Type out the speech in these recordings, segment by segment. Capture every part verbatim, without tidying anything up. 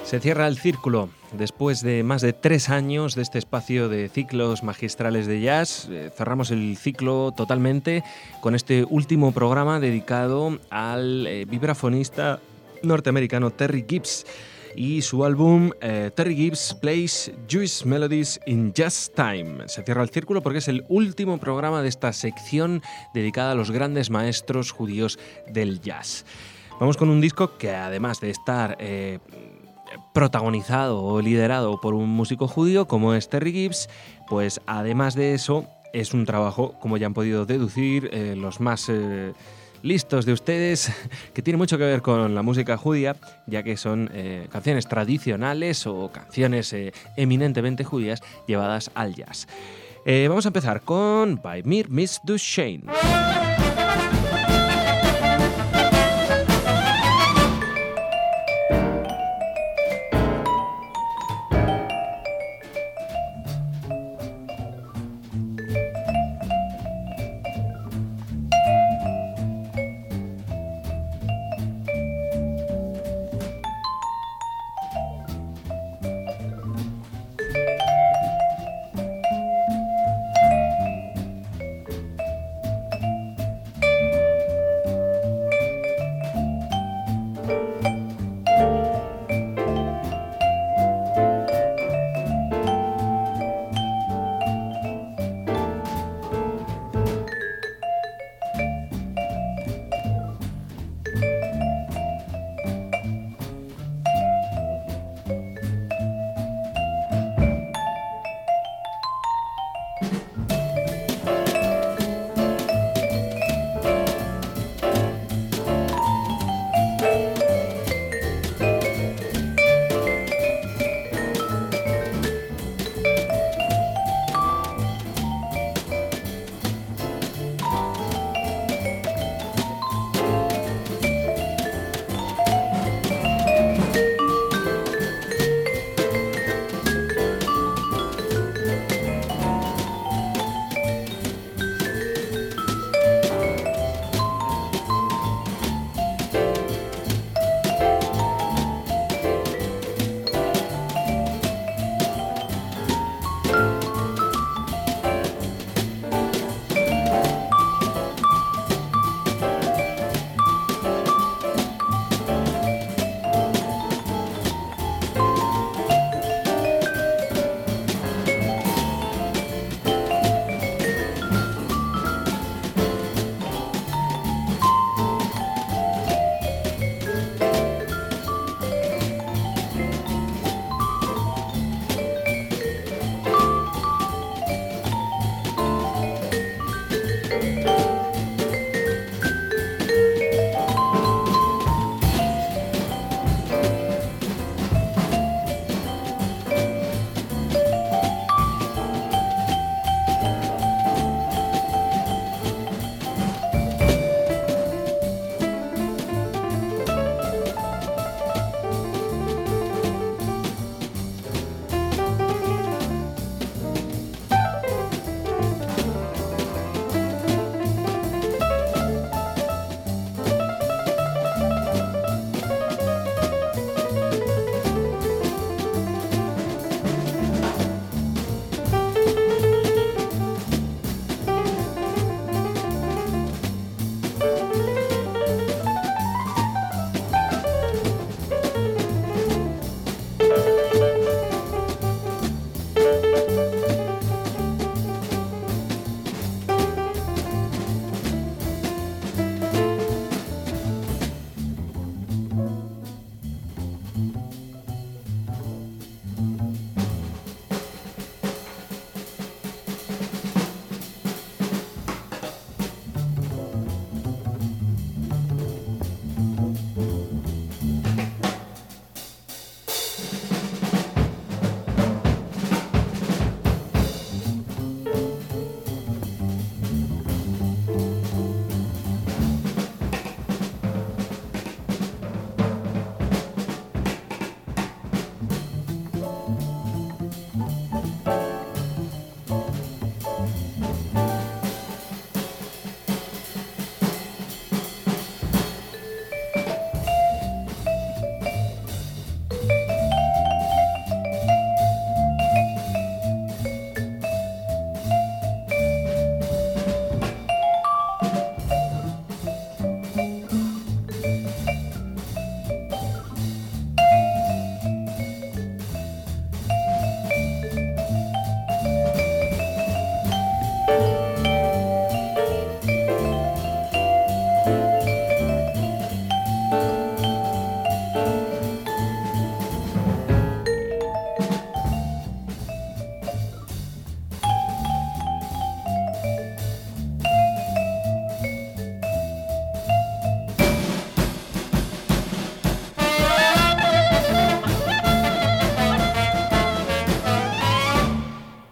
Se cierra el círculo. Después de más de tres años de este espacio de ciclos magistrales de jazz, eh, cerramos el ciclo totalmente con este último programa dedicado al eh, vibrafonista norteamericano Terry Gibbs y su álbum eh, Terry Gibbs Plays Jewish Melodies in Jazz Time. Se cierra el círculo porque es el último programa de esta sección dedicada a los grandes maestros judíos del jazz. Vamos con un disco que, además de estar eh, protagonizado o liderado por un músico judío como es Terry Gibbs, pues además de eso es un trabajo, como ya han podido deducir eh, los más eh, listos de ustedes, que tiene mucho que ver con la música judía, ya que son eh, canciones tradicionales o canciones eh, eminentemente judías llevadas al jazz. Eh, vamos a empezar con By Mir Miss Du Shane.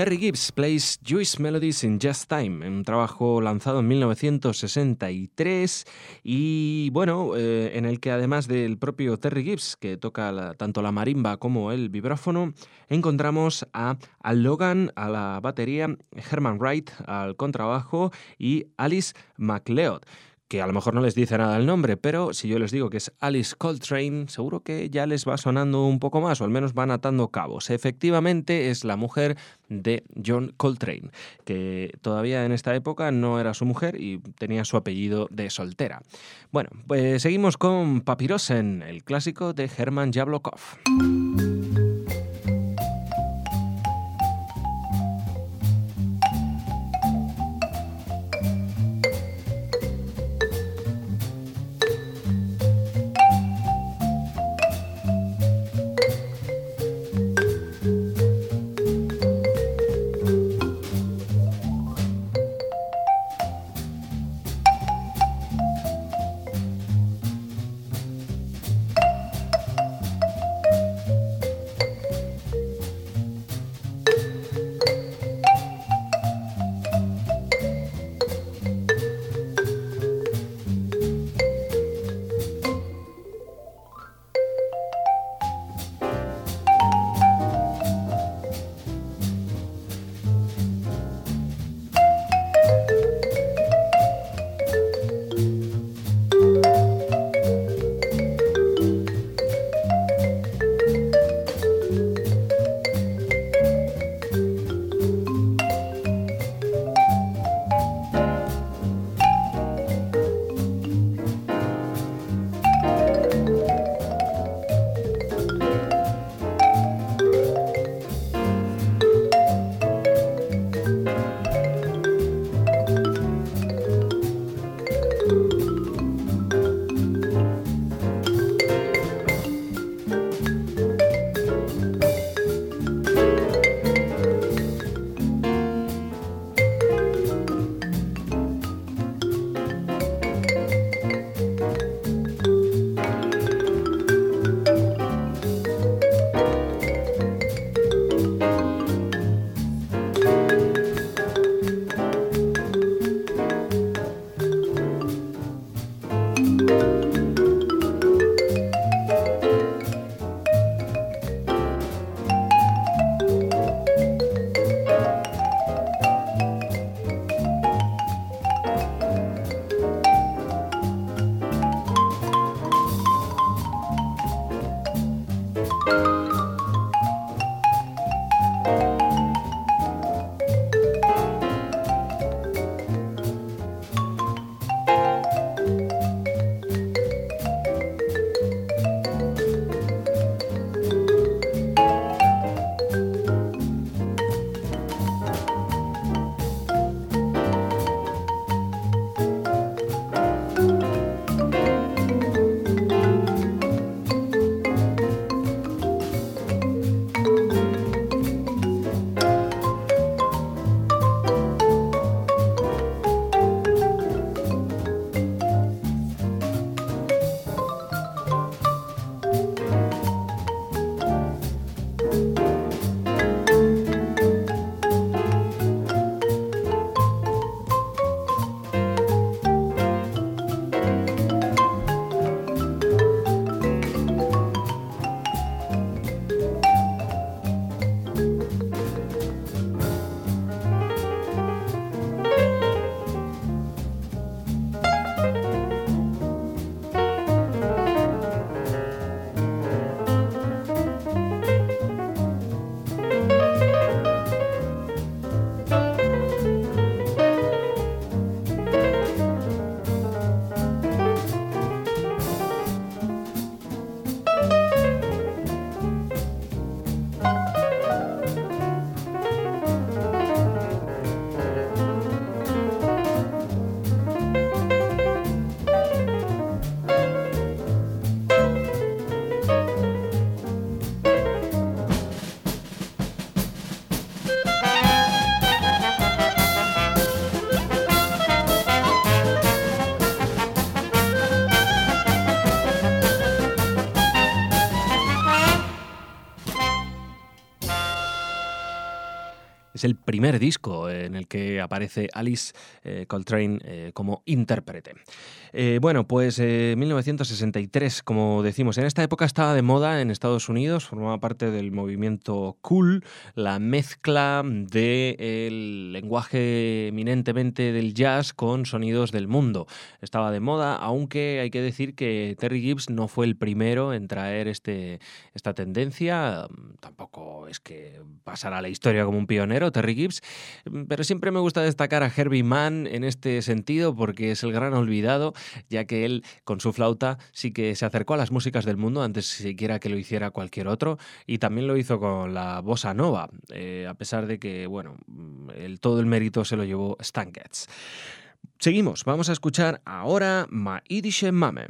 Terry Gibbs Plays Jewish Melodies in Jazz Time, un trabajo lanzado en mil novecientos sesenta y tres y bueno, eh, en el que además del propio Terry Gibbs, que toca la, tanto la marimba como el vibráfono, encontramos a Al Logan a la batería, Herman Wright al contrabajo y Alice MacLeod, que a lo mejor no les dice nada el nombre, pero si yo les digo que es Alice Coltrane, seguro que ya les va sonando un poco más, o al menos van atando cabos. Efectivamente, es la mujer de John Coltrane, que todavía en esta época no era su mujer y tenía su apellido de soltera. Bueno, pues seguimos con Papyrosen, el clásico de Herman Jablokov. Es el primer disco en el que aparece Alice eh, Coltrane eh, como intérprete. Eh, bueno, pues eh, mil novecientos sesenta y tres, como decimos, en esta época estaba de moda en Estados Unidos, formaba parte del movimiento cool, la mezcla del lenguaje eminentemente del jazz con sonidos del mundo. Estaba de moda, aunque hay que decir que Terry Gibbs no fue el primero en traer este, esta tendencia. Tampoco es que pasara a la historia como un pionero, Terry Gibbs, pero siempre me gusta destacar a Herbie Mann en este sentido porque es el gran olvidado, ya que él con su flauta sí que se acercó a las músicas del mundo antes siquiera que lo hiciera cualquier otro, y también lo hizo con la bossa nova, eh, a pesar de que, bueno, el, todo el mérito se lo llevó Stan Getz. Seguimos, vamos a escuchar ahora Ma Idische Mame.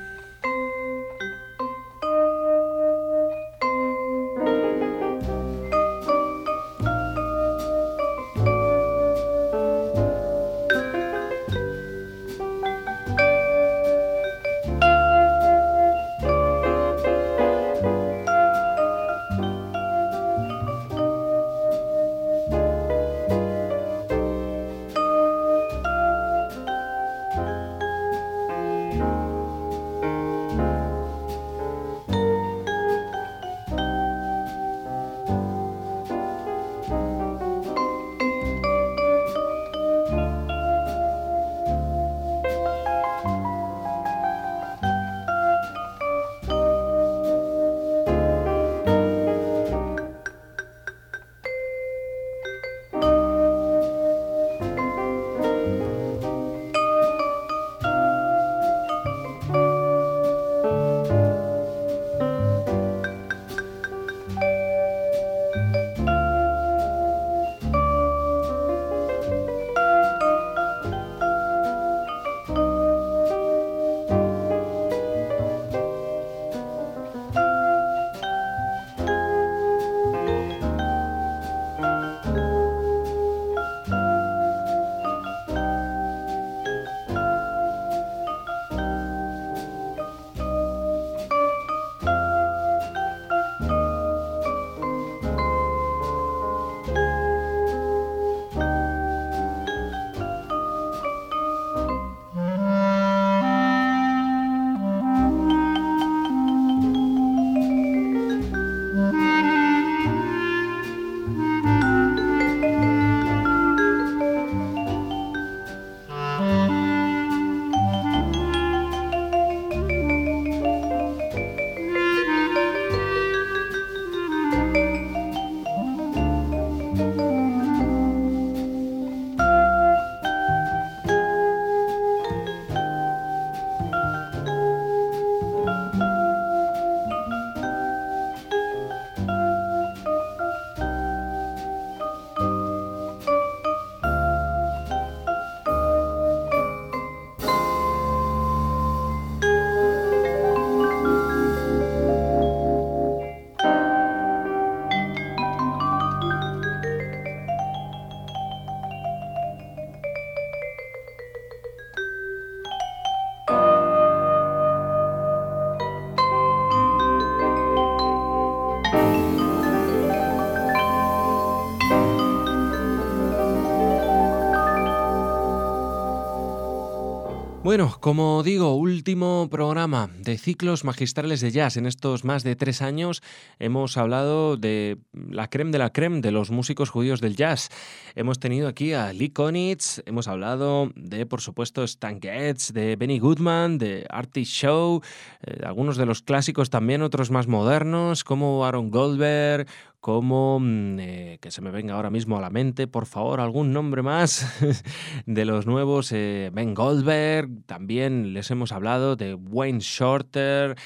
Bueno, como digo, último programa de ciclos magistrales de jazz. En estos más de tres años hemos hablado de la crème de la crème de los músicos judíos del jazz. Hemos tenido aquí a Lee Konitz, hemos hablado de, por supuesto, Stan Getz, de Benny Goodman, de Artie Shaw, eh, algunos de los clásicos también, otros más modernos, como Aaron Goldberg, como, eh, que se me venga ahora mismo a la mente, por favor, algún nombre más de los nuevos, eh, Ben Goldberg, también les hemos hablado de Wayne Shorter,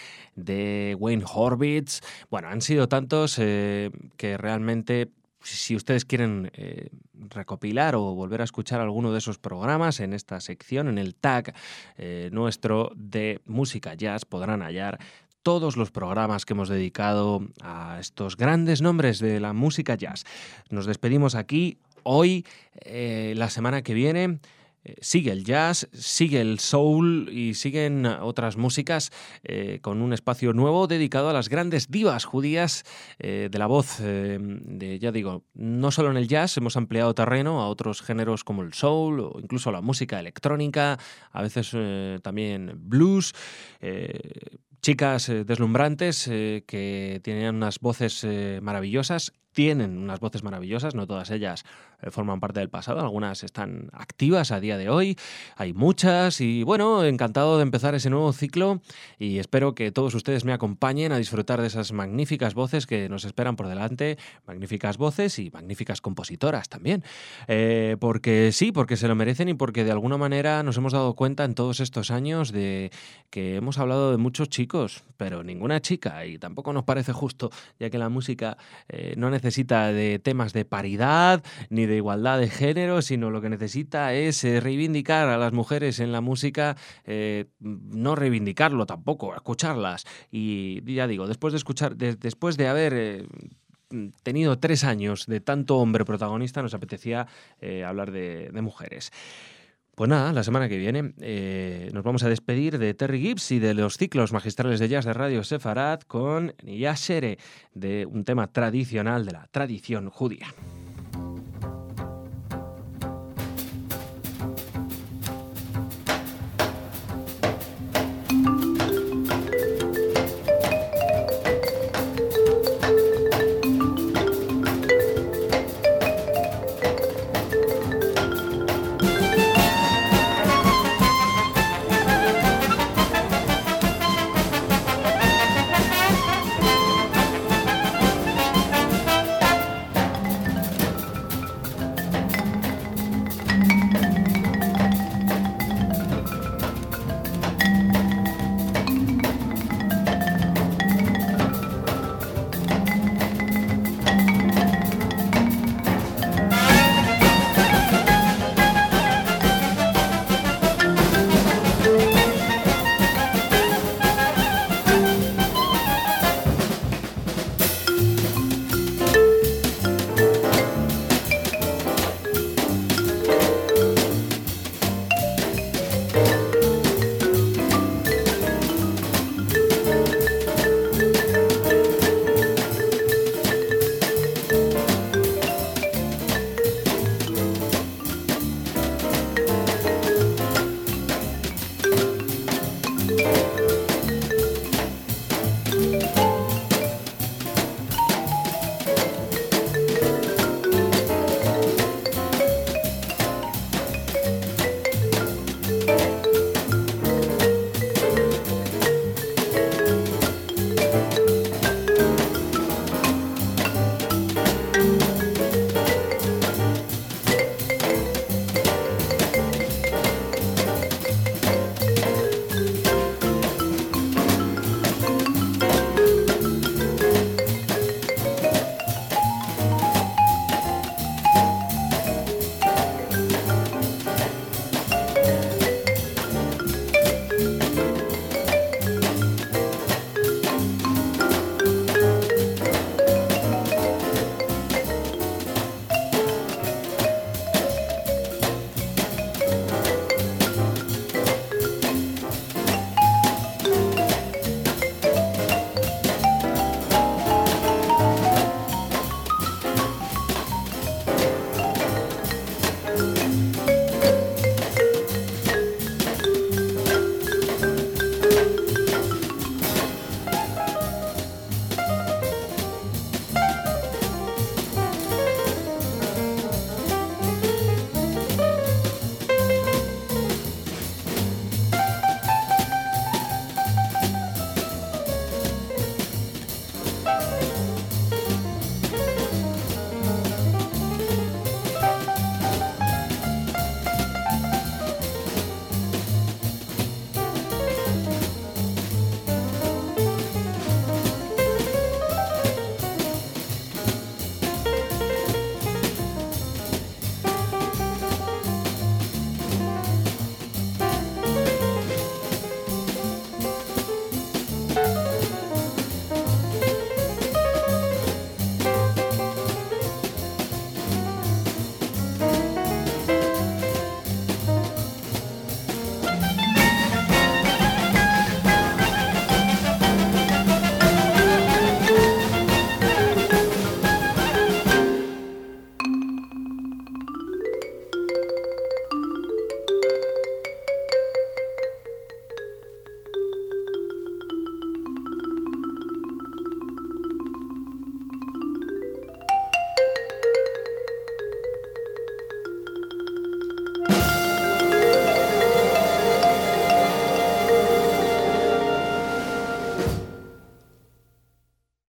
de Wayne Horvitz. Bueno, han sido tantos eh, que realmente, si ustedes quieren eh, recopilar o volver a escuchar alguno de esos programas en esta sección, en el tag eh, nuestro de música jazz, podrán hallar todos los programas que hemos dedicado a estos grandes nombres de la música jazz. Nos despedimos aquí hoy, eh, la semana que viene. Eh, sigue el jazz, sigue el soul y siguen otras músicas eh, con un espacio nuevo dedicado a las grandes divas judías eh, de la voz. Eh, de, ya digo, no solo en el jazz, hemos ampliado terreno a otros géneros como el soul o incluso la música electrónica, a veces eh, también blues. Eh, chicas eh, deslumbrantes eh, que tienen unas voces eh, maravillosas. Tienen unas voces maravillosas, no todas ellas eh, forman parte del pasado, algunas están activas a día de hoy, hay muchas y bueno, encantado de empezar ese nuevo ciclo y espero que todos ustedes me acompañen a disfrutar de esas magníficas voces que nos esperan por delante, magníficas voces y magníficas compositoras también, eh, porque sí, porque se lo merecen y porque de alguna manera nos hemos dado cuenta en todos estos años de que hemos hablado de muchos chicos, pero ninguna chica y tampoco nos parece justo, ya que la música eh, no necesita necesita de temas de paridad ni de igualdad de género, sino lo que necesita es eh, reivindicar a las mujeres en la música, eh, no reivindicarlo tampoco, escucharlas. Y ya digo, después de escuchar, de, después de haber eh, tenido tres años de tanto hombre protagonista, nos apetecía eh, hablar de, de mujeres. Pues nada, la semana que viene eh, nos vamos a despedir de Terry Gibbs y de los ciclos magistrales de jazz de Radio Sefarad con Niyah Shere, de un tema tradicional de la tradición judía.